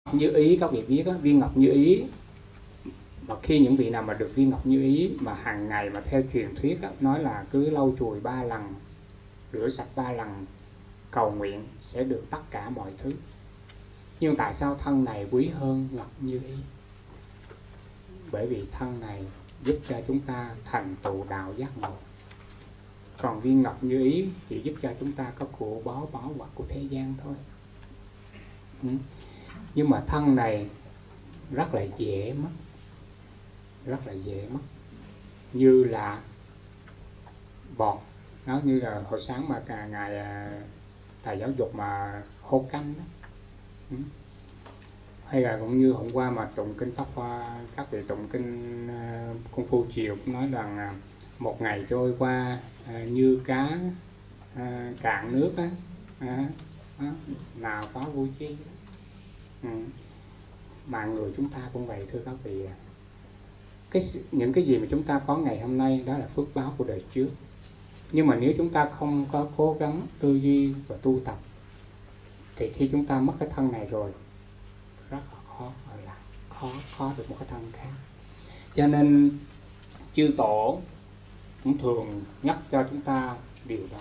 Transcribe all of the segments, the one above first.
Như ý các vị biết á, viên ngọc như ý mà khi những vị nào mà được viên ngọc như ý mà hàng ngày mà theo truyền thuyết á, nói là cứ lau chùi 3 lần, rửa sạch 3 lần, cầu nguyện sẽ được tất cả mọi thứ. Nhưng tại sao thân này quý hơn ngọc như ý? Bởi vì thân này giúp cho chúng ta thành tựu đạo giác ngộ, còn viên ngọc như ý chỉ giúp cho chúng ta có của báu bảo vật của thế gian thôi. Nhưng mà thân này rất là dễ mất, rất là dễ mất, như là bọt. Nó như là hồi sáng mà cả ngày thầy giáo dục mà hô canh đó. Hay là cũng như hôm qua mà tụng kinh Pháp Hoa, các vị tụng kinh Công Phu Chiều cũng nói rằng một ngày trôi qua như cá cạn nước á, nào có vui chi. Mà người chúng ta cũng vậy thưa các vị. Những cái gì mà chúng ta có ngày hôm nay đó là phước báo của đời trước. Nhưng mà nếu chúng ta không có cố gắng tư duy và tu tập thì khi chúng ta mất cái thân này rồi rất là khó ở lại, khó được một cái thân khác. Cho nên chư tổ cũng thường nhắc cho chúng ta điều đó.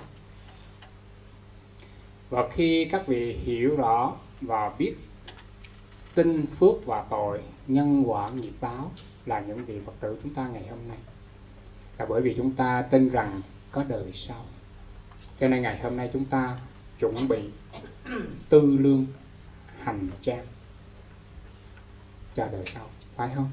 Và khi các vị hiểu rõ và biết tin phước và tội, nhân quả nghiệp báo là những vị Phật tử chúng ta ngày hôm nay, là bởi vì chúng ta tin rằng có đời sau. Cho nên ngày hôm nay chúng ta chuẩn bị tư lương hành trang cho đời sau, phải không?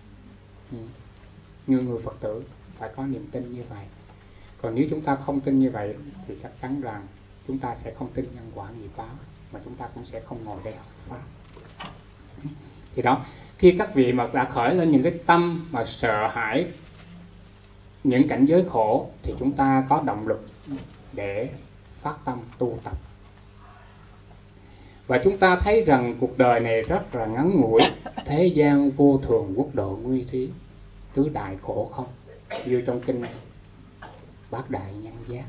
Như người Phật tử phải có niềm tin như vậy. Còn nếu chúng ta không tin như vậy thì chắc chắn rằng chúng ta sẽ không tin nhân quả nghiệp báo, mà chúng ta cũng sẽ không ngồi đây học pháp. Thì đó, khi các vị mà đã khởi lên những cái tâm mà sợ hãi những cảnh giới khổ thì chúng ta có động lực để phát tâm tu tập. Và chúng ta thấy rằng cuộc đời này rất là ngắn ngủi, thế gian vô thường, quốc độ nguy thí, tứ đại khổ không, như trong kinh Bát Đại Nhân Giác.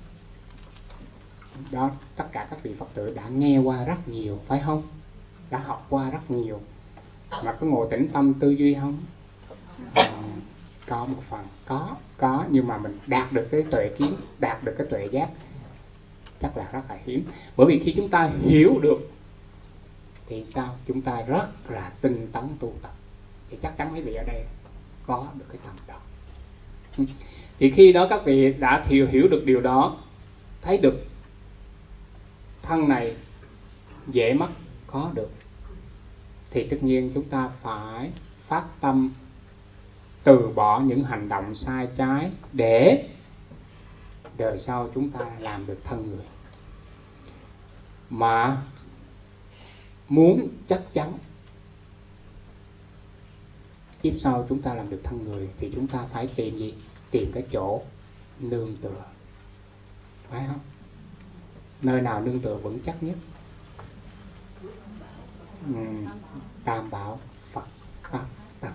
Đó, tất cả các vị Phật tử đã nghe qua rất nhiều, phải không? Đã học qua rất nhiều. Mà có ngồi tĩnh tâm tư duy không? Có một phần, có, nhưng mà mình đạt được cái tuệ kiến, đạt được cái tuệ giác chắc là rất là hiếm. Bởi vì khi chúng ta hiểu được thì sao? Chúng ta rất là tinh tấn tu tập. Thì chắc chắn mấy vị ở đây có được cái tầm đó. Thì khi đó các vị đã hiểu được điều đó, thấy được thân này dễ mất, khó được, thì tất nhiên chúng ta phải phát tâm từ bỏ những hành động sai trái để đời sau chúng ta làm được thân người. Mà muốn chắc chắn kiếp sau chúng ta làm được thân người thì chúng ta phải tìm gì? Tìm cái chỗ nương tựa, phải không? Nơi nào nương tựa vững chắc nhất? Tam bảo Phật Pháp Tăng.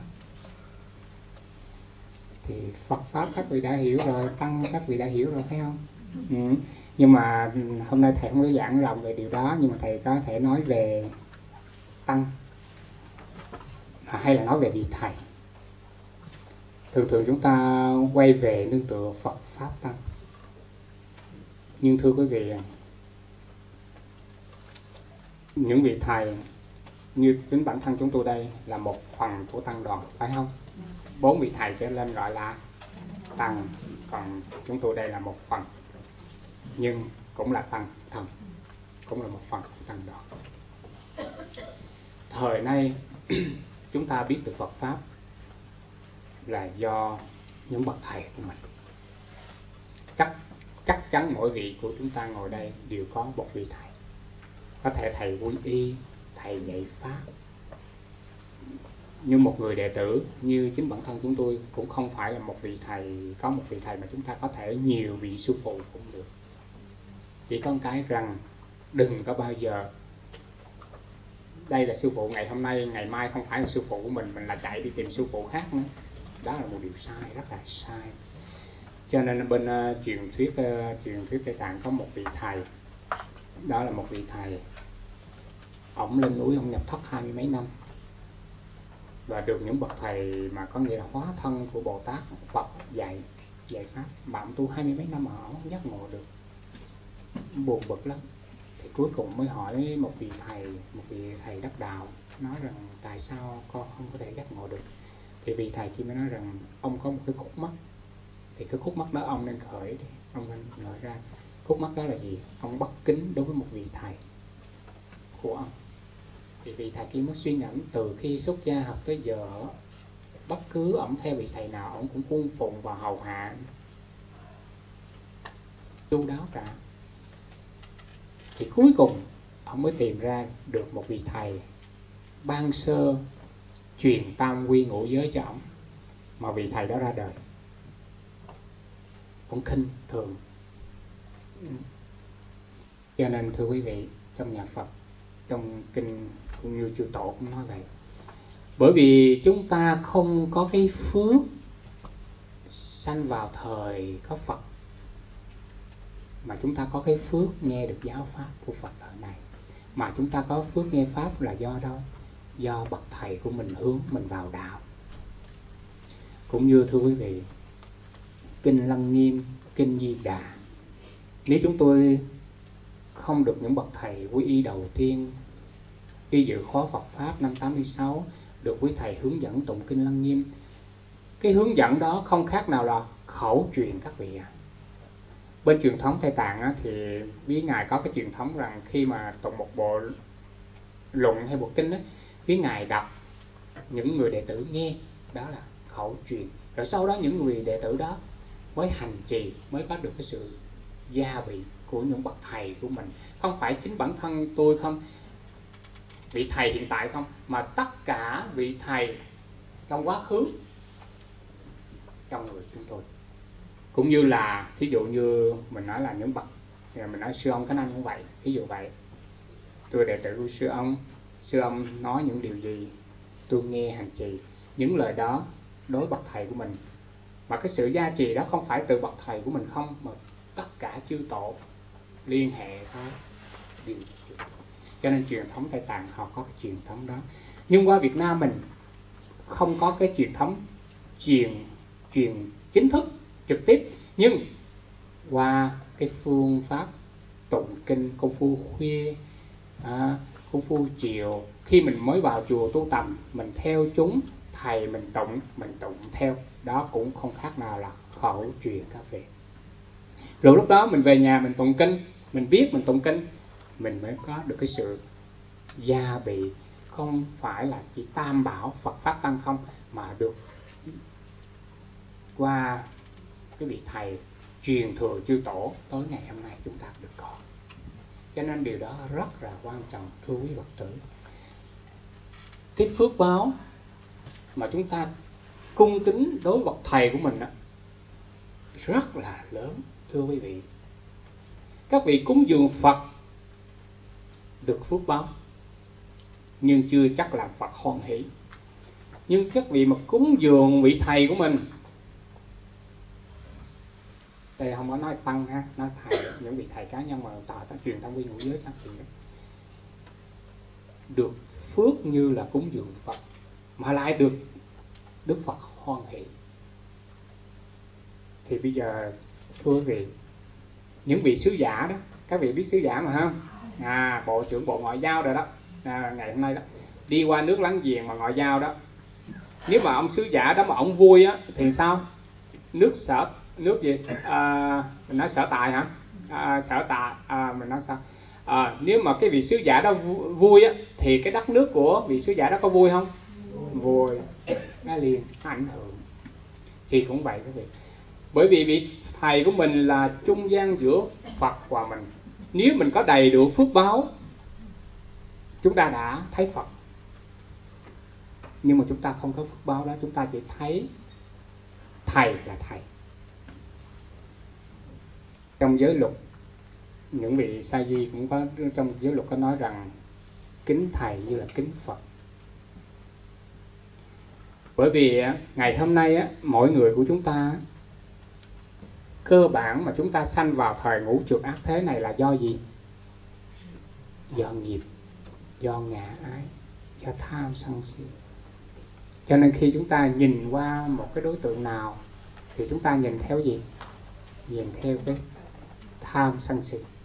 Thì Phật Pháp các vị đã hiểu rồi, Tăng các vị đã hiểu rồi, phải không? Nhưng mà hôm nay thầy không có giảng rộng về điều đó, nhưng mà thầy có thể nói về Tăng, hay là nói về vị thầy. Thường chúng ta quay về nương tựa Phật Pháp Tăng. Nhưng thưa quý vị, những vị thầy như chính bản thân chúng tôi đây là một phần của tăng đoàn, phải không? 4 vị thầy trở lên gọi là tăng, còn chúng tôi đây là một phần, nhưng cũng là tăng thần, cũng là một phần của tăng đoàn. Thời nay chúng ta biết được Phật Pháp là do những bậc thầy của mình. Chắc chắn mỗi vị của chúng ta ngồi đây đều có một vị thầy. Có thể thầy quy y, thầy dạy Pháp. Như một người đệ tử, như chính bản thân chúng tôi cũng không phải là một vị thầy, có một vị thầy, mà chúng ta có thể nhiều vị sư phụ cũng được. Chỉ có một cái rằng đừng có bao giờ đây là sư phụ ngày hôm nay, ngày mai không phải là sư phụ của mình là chạy đi tìm sư phụ khác nữa. Đó là một điều sai, rất là sai. Cho nên bên truyền thuyết Tây Tạng có một vị thầy, đó là một vị thầy ổng lên núi, ổng nhập thất 20 mấy năm và được những bậc thầy mà có nghĩa là hóa thân của Bồ Tát Phật dạy pháp, mà ổng tu 20 mấy năm mà ổng không giác ngộ được, buồn bực lắm. Thì cuối cùng mới hỏi một vị thầy đắc đạo, nói rằng tại sao con không có thể giác ngộ được. Thì vị thầy kia mới nói rằng ông có một cái khúc mắc, thì cái khúc mắc đó ông nên khởi đi, ông nên nói ra. Khúc mắc đó là gì? Ông bất kính đối với một vị thầy của ông. Thì vị thầy kia mới suy ngẫm, từ khi xuất gia học tới giờ, bất cứ ông theo vị thầy nào ông cũng cung phụng và hầu hạ chu đáo cả. Thì cuối cùng ông mới tìm ra được một vị thầy ban sơ truyền tam quy ngũ giới cho ông, mà vị thầy đó ra đời ông khinh thường. Cho nên thưa quý vị, trong nhà Phật, trong kinh cũng như chư tổ cũng nói vậy, bởi vì chúng ta không có cái phước sanh vào thời có Phật, mà chúng ta có cái phước nghe được giáo pháp của Phật thời này. Mà chúng ta có phước nghe pháp là do đâu? Do bậc thầy của mình hướng mình vào đạo. Cũng như thưa quý vị, kinh Lăng Nghiêm, kinh Di Đà, nếu chúng tôi không được những bậc thầy quy y đầu tiên đi dự khóa Phật pháp năm 86, được quý thầy hướng dẫn tụng kinh Lăng Nghiêm, cái hướng dẫn đó không khác nào là khẩu truyền các vị ạ. Bên truyền thống Tây Tạng á, thì quý ngài có cái truyền thống rằng khi mà tụng một bộ luận hay bộ kinh á, quý ngài đọc, những người đệ tử nghe, đó là khẩu truyền. Rồi sau đó những người đệ tử đó mới hành trì, mới có được cái sự gia vị của những bậc thầy của mình. Không phải chính bản thân tôi không, vị thầy hiện tại không, mà tất cả vị thầy trong quá khứ trong người chúng tôi. Cũng như là thí dụ như mình nói là những bậc, mình nói sư ông Khánh Anh cũng vậy, ví dụ vậy, tôi đệ tử của sư ông nói những điều gì tôi nghe hành trì, những lời đó đối bậc thầy của mình. Mà cái sự gia trì đó không phải từ bậc thầy của mình không, mà tất cả chư tổ liên hệ tới điều. Cho nên truyền thống Tây Tạng họ có cái truyền thống đó. Nhưng qua Việt Nam mình không có cái truyền thống truyền chính thức trực tiếp, nhưng qua cái phương pháp tụng kinh công phu khuya, công phu chiều, khi mình mới vào chùa tu tập, mình theo chúng thầy mình tụng theo, đó cũng không khác nào là khẩu truyền các vị. Rồi lúc đó mình về nhà mình tụng kinh, mình biết mình tụng kinh, mình mới có được cái sự gia bị, không phải là chỉ tam bảo Phật pháp tăng không, mà được qua cái vị thầy truyền thừa chư tổ tới ngày hôm nay chúng ta được có. Cho nên điều đó rất là quan trọng thưa quý Phật tử. Cái phước báo mà chúng ta cung kính đối với bậc thầy của mình đó, rất là lớn thưa quý vị. Các vị cúng dường Phật được phước báo, nhưng chưa chắc làm Phật hoan hỷ. Nhưng các vị mà cúng dường vị thầy của mình, đây không có nói tăng ha, nói thầy, những vị thầy cá nhân mà tạo tác truyền tam quy ngũ giới các vị đó, được phước như là cúng dường Phật, mà lại được Đức Phật hoan hỷ. Thì bây giờ thưa quý vị, những vị sứ giả đó, các vị biết sứ giả mà không? Bộ trưởng Bộ Ngoại giao rồi đó, ngày hôm nay đó đi qua nước láng giềng mà ngoại giao đó, nếu mà ông sứ giả đó mà ông vui á thì sao? Nước gì? Mình nói sở tại hả? Sở tại, mình nói sao? Nếu mà cái vị sứ giả đó vui á thì cái đất nước của vị sứ giả đó có vui không? Vui, nó liền ảnh hưởng. Thì cũng vậy quý vị. Bởi vì vị thầy của mình là trung gian giữa Phật và mình. Nếu mình có đầy đủ phước báo, chúng ta đã thấy Phật. Nhưng mà chúng ta không có phước báo đó, chúng ta chỉ thấy thầy là thầy. Trong giới luật, những vị sa di cũng có, trong giới luật có nói rằng kính thầy như là kính Phật. Bởi vì ngày hôm nay mỗi người của chúng ta cơ bản mà chúng ta sanh vào thời ngũ trược ác thế này là do gì? Do nghiệp. do ngã ái, do tham sân si. Cho nên khi chúng ta nhìn qua một cái đối tượng nào thì chúng ta nhìn theo gì? Nhìn theo cái tham sân si.